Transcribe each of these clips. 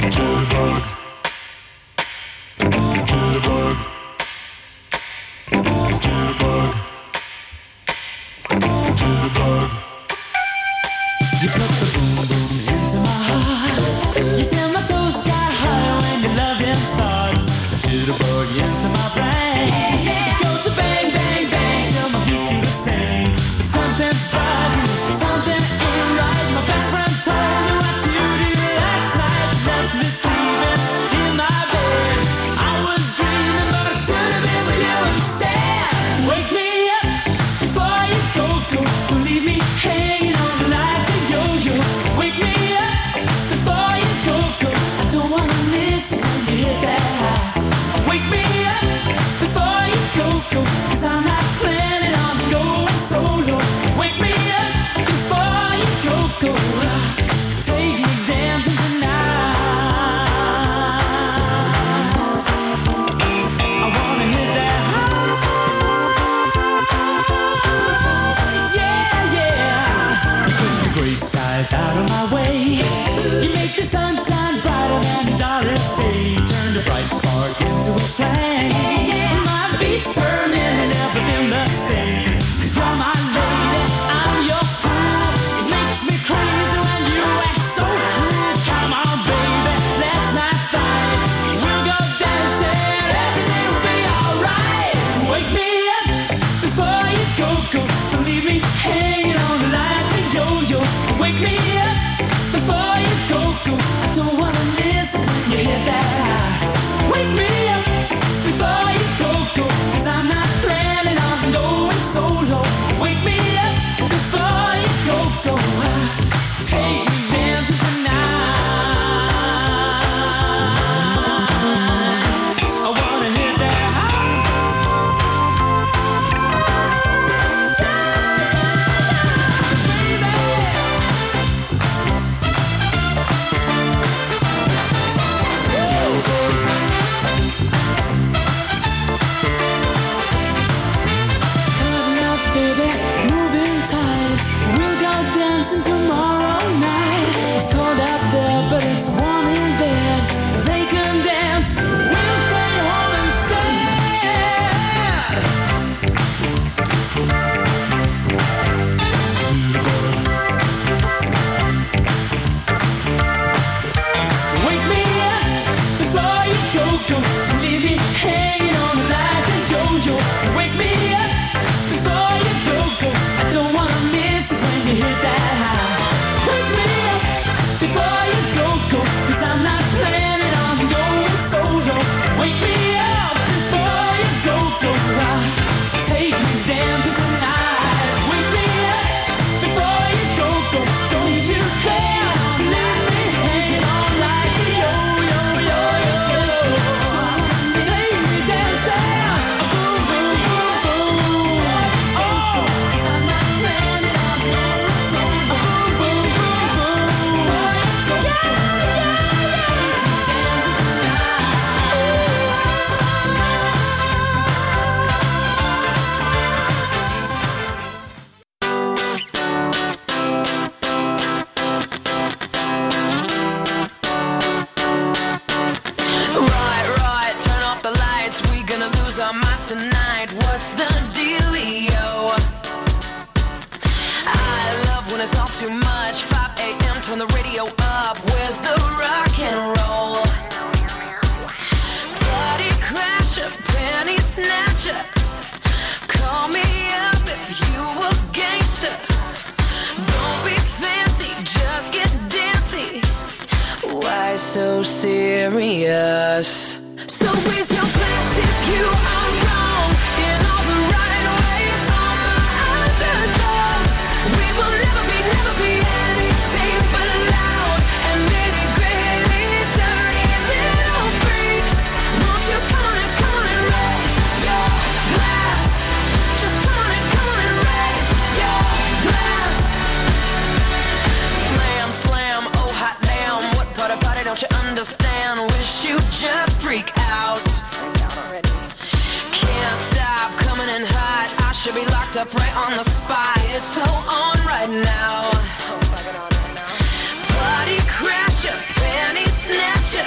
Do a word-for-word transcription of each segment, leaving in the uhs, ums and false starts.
Party crasher, penny snatcher.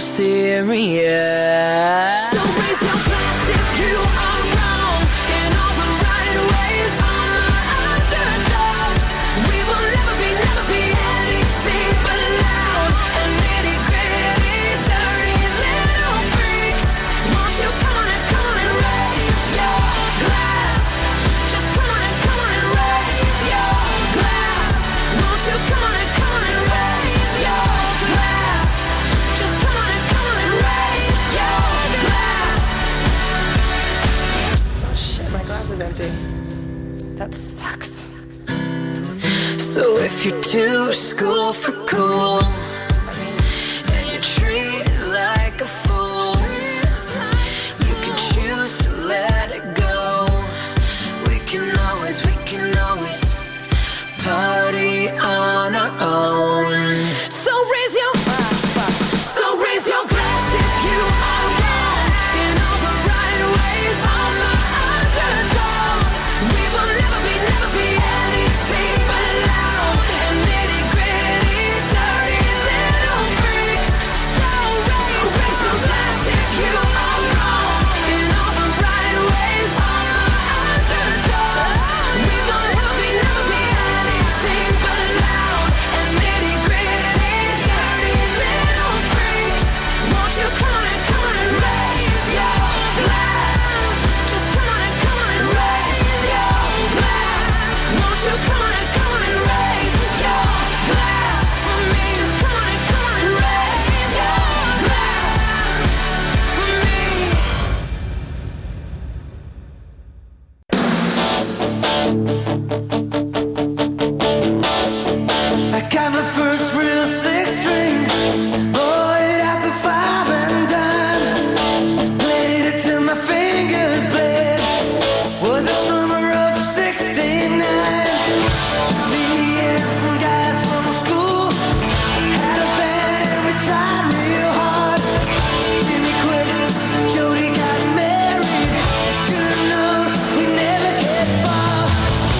serious. So raise your glass if you are wrong in all the right ways. On the underdogs, we will never be, never be anything but loud and nitty gritty, dirty little freaks. Won't you come on and come on and raise your glass? Just come on and come on and raise your glass. Won't you come on and come on and raise your glass? Just come on and come on and raise your glass. Oh shit, my glass is empty. That sucks. So if you're too school for cool and you treat it like a fool, you can choose to let it go. We can always, we can always party on our own. So raise your, so raise your glass if you are wrong in all the right ways. On the underdogs, we will never be, never be anything but loud and nitty gritty, dirty little freaks. So raise, so raise your glass if you are wrong in all the right ways. On the underdogs, we will never be, never be anything but loud and nitty gritty, dirty little freaks. Won't you come on and come on and raise your glass? Just come on and come on and raise your glass. Won't you come on and come on and raise your glass for me? Just come on and come on and raise your glass for me. I got my first real six string, bought it at the five and dime, played it till my fingers bled. Was the summer of sixty-nine. Me and some guys from school had a band and we tried real hard. Jimmy quit, Jody got married. Should've known we'd never get far.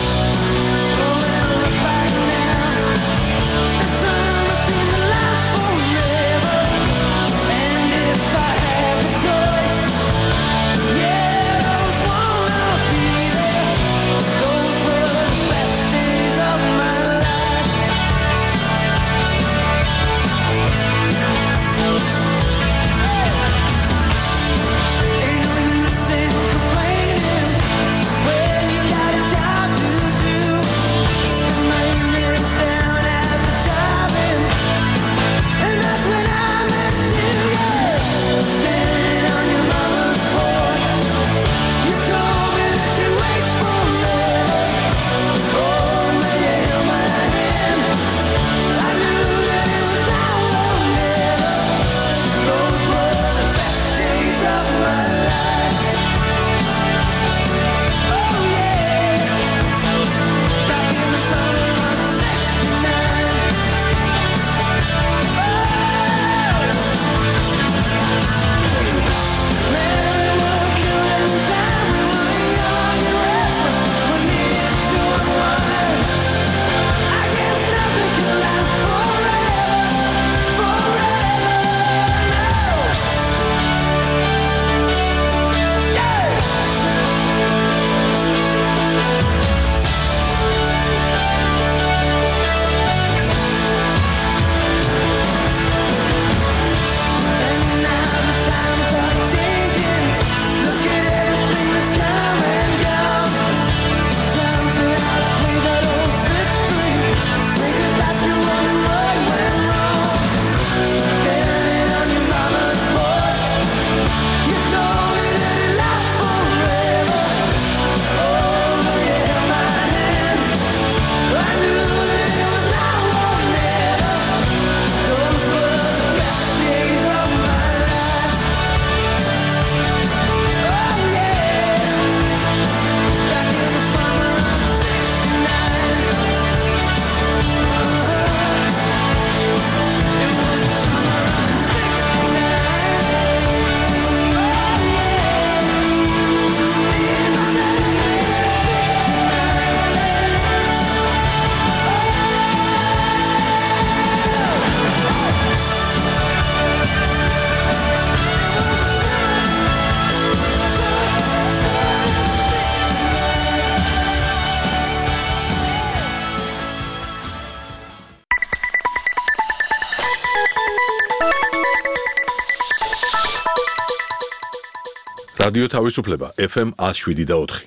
რადიო თავისუფლება ეფ ემ one oh seven და four.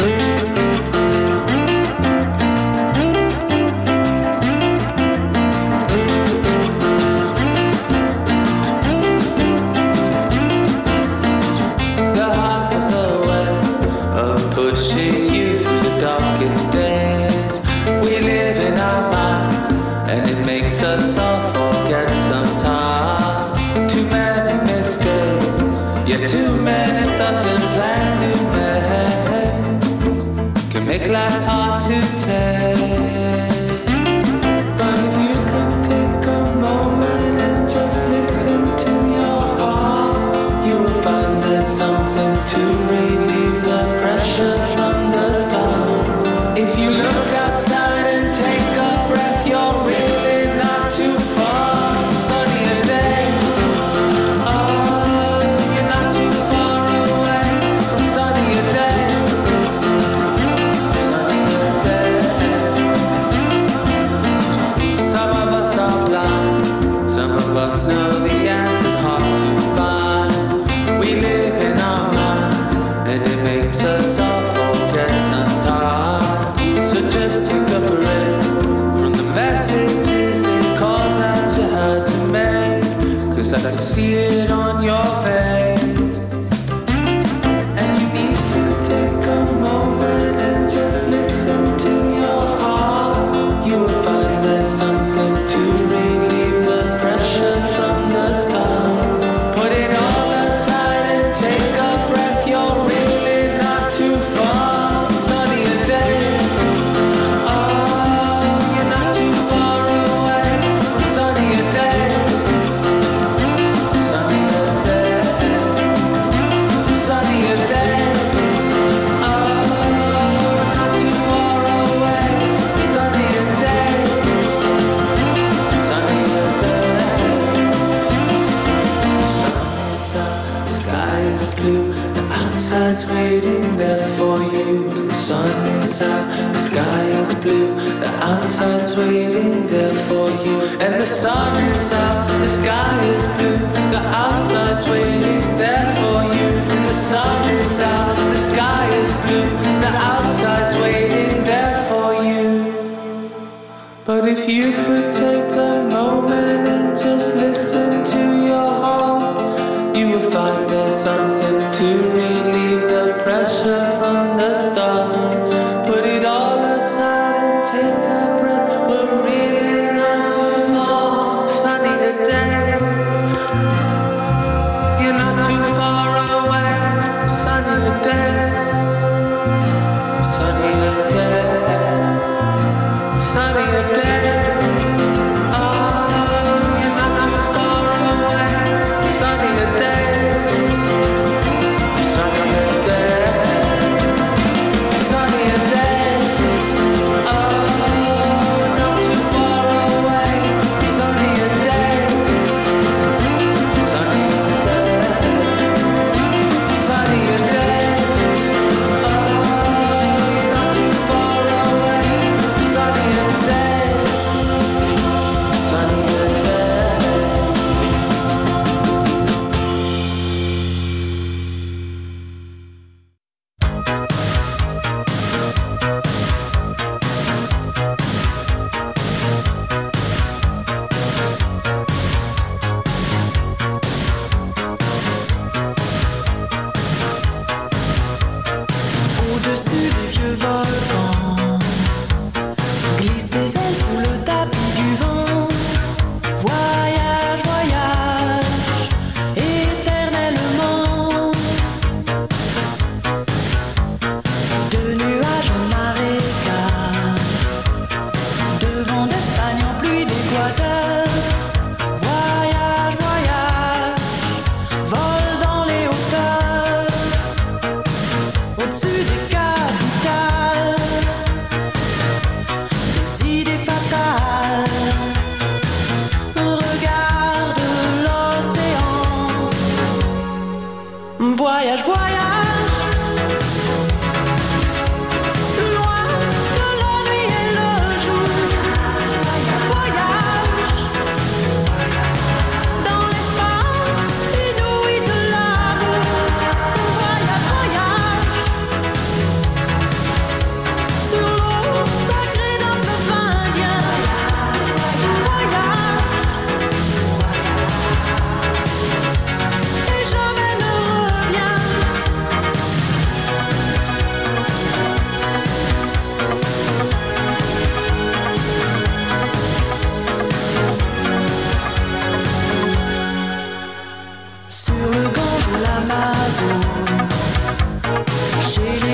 Make life hard to take. But if you could take a moment and just listen to your heart, you will find there's something to relieve the pressure from the start. If you look outside and take a breath, you're really not too far from sunnier day. Oh, you're not too far away from sunnier day. Us know the answer's hard to find. We live in our minds, and it makes us all forget sometimes. So just take a breath from the messages and calls that you had to make, 'cause I can see it on your face. And you need to take a moment and just listen to your heart. You will find there's something to relieve the pressure from the start. Put it all aside and take a breath. You're really not too far from sunnier day. Oh, you're not too far away from sunnier day. Sunnier day. Sunnier day. Oh, not too far away from sunnier day. Sunnier day. The sky is blue, the outside's waiting there for you. And the sun is out, the sky is blue, the outside's waiting there for you. And the sun is out, the sky is blue, the outside's waiting there for you. And the sun is out, the sky is blue, the outside's waiting there for you. But if you could take a moment and just listen to your heart, you will find there's something to relieve the pressure from the start. Put it all aside and take a breath. We're really not too far. Sunnier days. You're not too far away. Sunnier days. Sunnier days. Sunnier days. Sunnier day. Oh, you're not too far away. Sunnier day.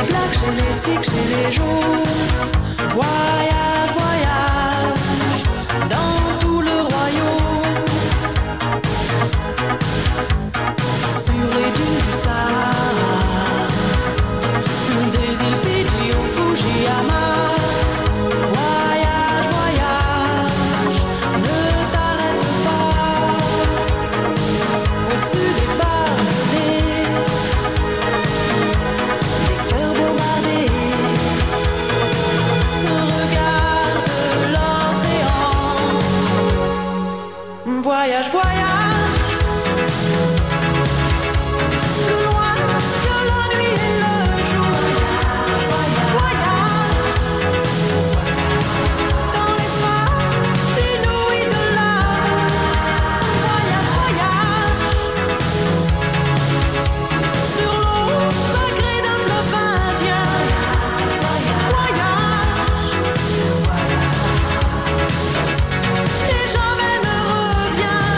les blacks, j'ai les sikhs, j'ai les jaunes. Voyage, voyage dans tout le royaume. Sur les dunes du Sahara, des îles Fidji au Fujiyama. Voyage, voyage, ne t'arrête pas. Au-dessus des barbelés, des cœurs bombardés. Regarde l'océan. Voyage, voyage. Plus loin que la nuit et le jour. Voyage dans l'espace inouï de l'amour. Voyage, voyage sur l'eau sacrée d'un fleuve indien. Voyage et jamais ne reviens.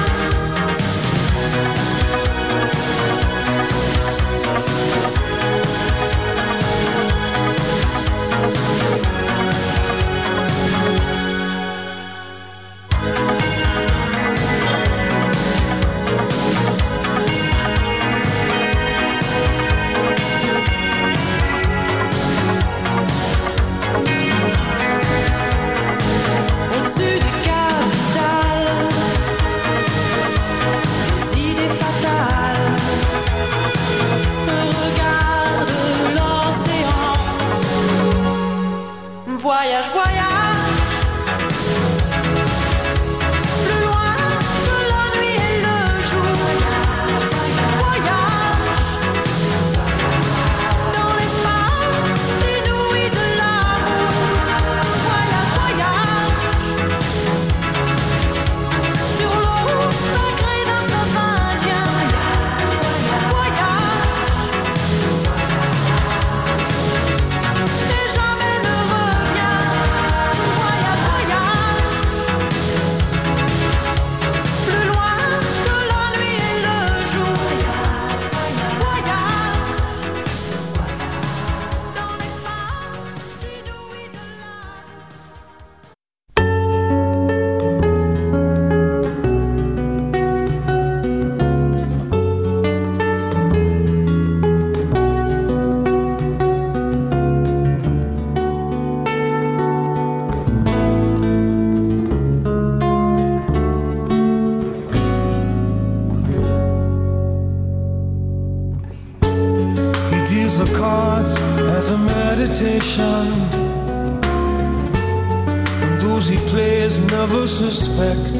Au-dessus des capitales, des idées fatales. Regarde l'océan. Voyage, voyage. Plus loin que la nuit et le jour. Voyage dans l'espace inouï de l'amour. Voyage, voyage sur l'eau sacrée d'un fleuve indien. Voyage et jamais ne reviens. Voyage, voyage plus loin que la nuit et le jour. Voyage dans l'espace inouï de He deals the cards as a meditation, and those he plays never suspect.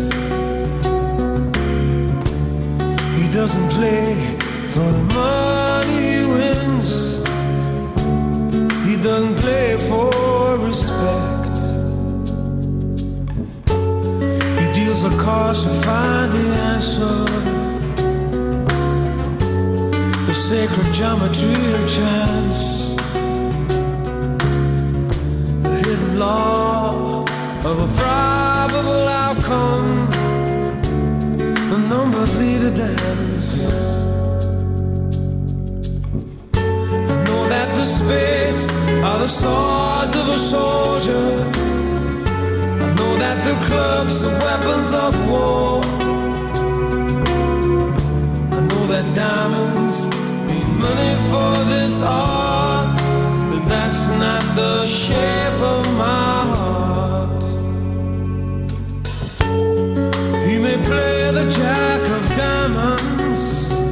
He doesn't play for the money he wins. He doesn't play for respect. He deals the cards to find the answer, the sacred geometry of chance, the hidden law of a probable outcome. The numbers lead a dance. I know that the spades are the swords of a soldier. I know that the clubs are weapons of war. I know that diamonds mean money for this art, but that's not the shape of my heart. He may play the jack of diamonds,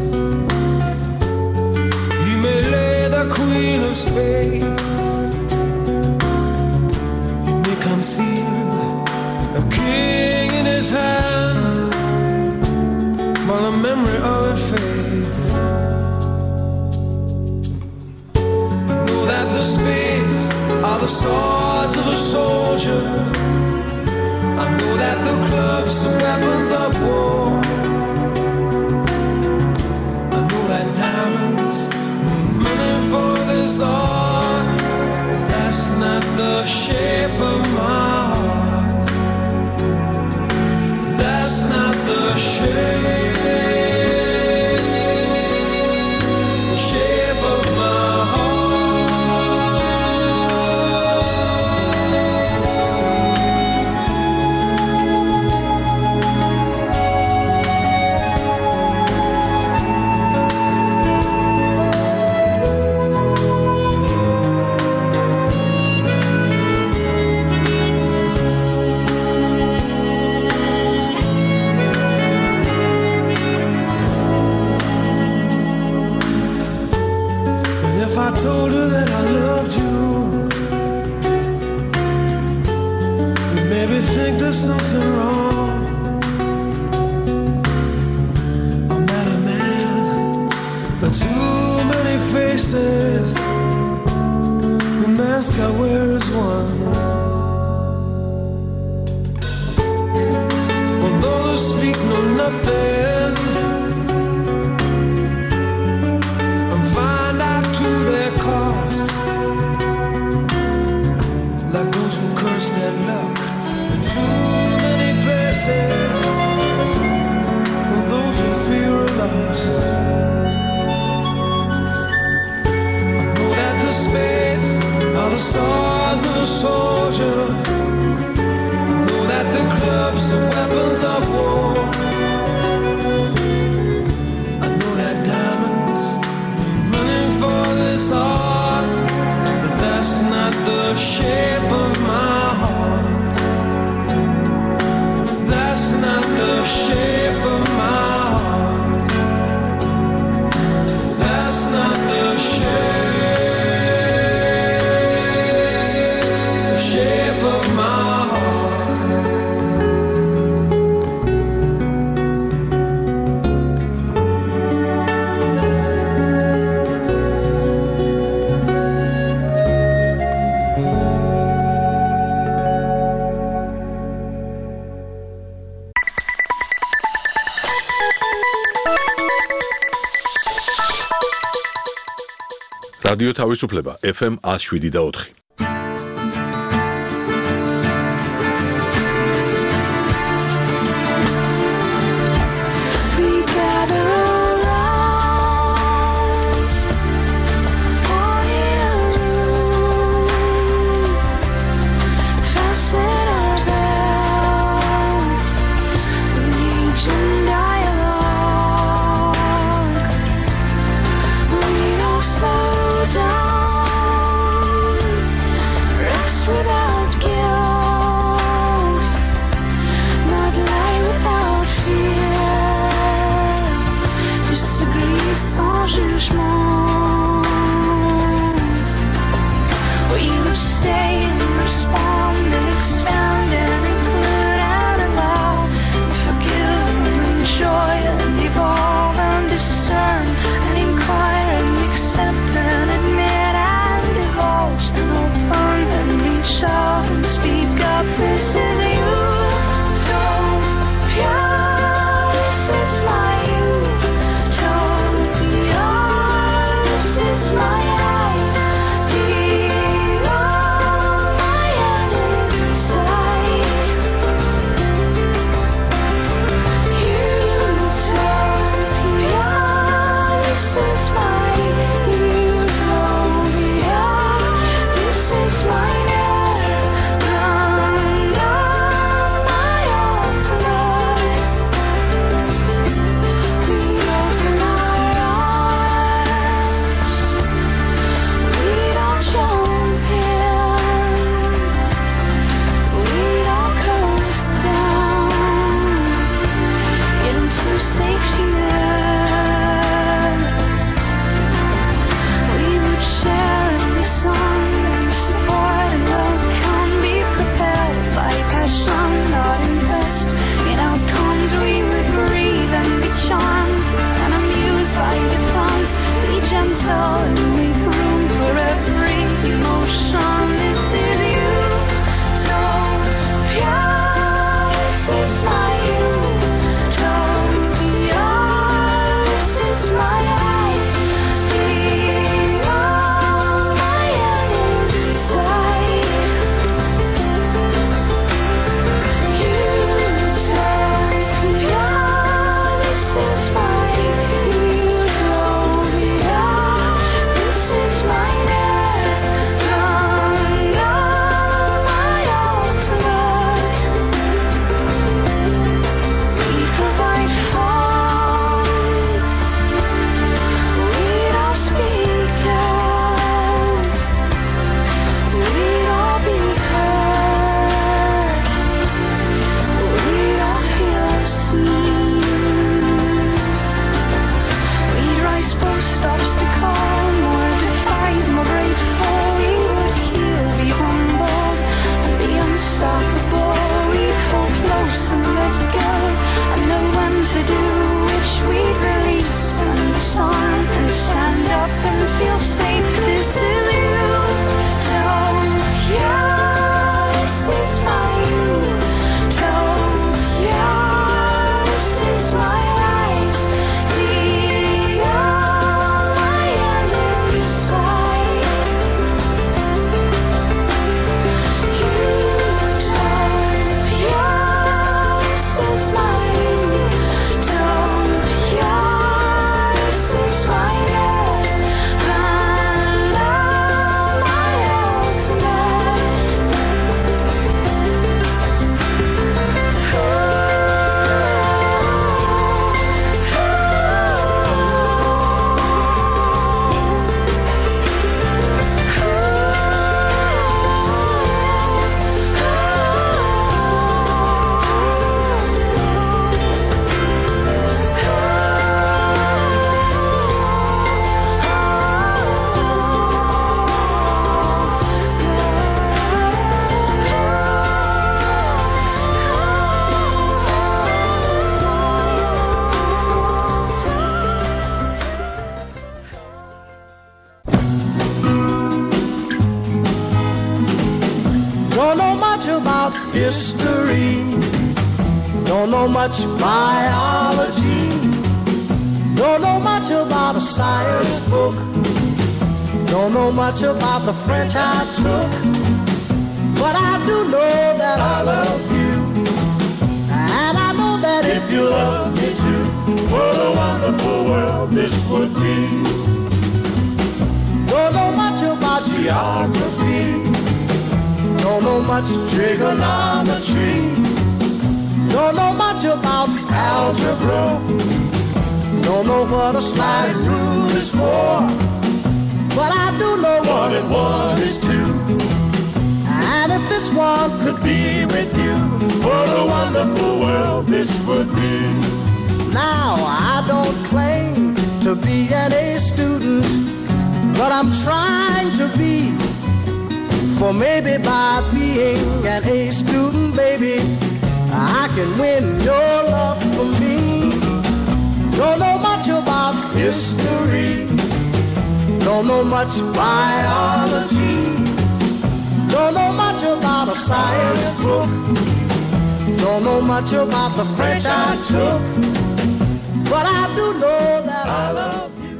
he may lay the queen of spades, he may conceal a king in his hand, while the memory of it fades. I know that the spades are the swords of a soldier. I know that the clubs are weapons of war. I know that diamonds mean money for this art, but that's not the shape of my heart. That's not the shape. Shape of my heart. that I loved you. You made me think there's something wrong. I'm not a man, but too many faces. The mask I wear is one. For those who speak know nothing and find out to their cost, like those who curse their luck in too many places, and those who fear are lost. I know that the spades are the stars of a soldier. I know that the clubs are weapons of war. I know that diamonds mean money for this heart, but that's not the shape of my heart. That's not the shape of my heart. That's not the shape, shape of my heart. რადიო თავისუფლება ეფ ემ one oh seven და four. My much about history. Don't know much biology. Don't know much about a science book. Don't know much about the French I took. But I do know that I love you. And I know that if you love me too, what a wonderful world this would be. Don't know much about geography. Don't know much trigonometry. Don't know much about algebra. Don't know what a sliding rule is for. But I do know one and one is two. And if this one could be with you, what a wonderful world this would be. Now I don't claim to be an A student, but I'm trying to be. For maybe by being an A student, baby, I can win your love for me. Don't know much about history. Don't know much biology. Don't know much about a science book. Don't know much about the French I took. But I do know that I love you.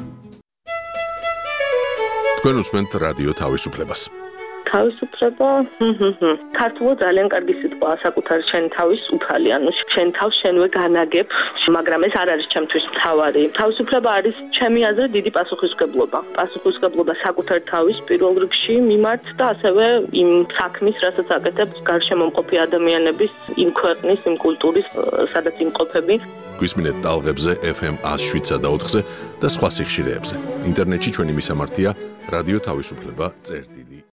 თქვენ უსმენთ რადიო თავისუფლებას. თავისუფლება ქართულად ძალიან კარგი სიტყვაა საკუთარი შენი თავის უფალი, ანუ შენ თავს შენვე განაგებ, მაგრამ ეს არ არის ჩემთვის მთავარი. თავისუფლება არის ჩემი აზრით დიდი პასუხისმგებლობა. პასუხისმგებლობა საკუთარი თავის პირველ რიგში მიმართ და ასევე იმ საქმის, რასაც აკეთებს გარშემო მყოფი ადამიანების, იმ ქვეყნის, იმ კულტურის, სადაც იმყოფები. გვისმინეთ ტალღებზე F M one oh seven და ოთხზე და სხვა სიხშირეებზე. ინტერნეტში ჩვენი მისამართია რადიო თავისუფლება წერტილი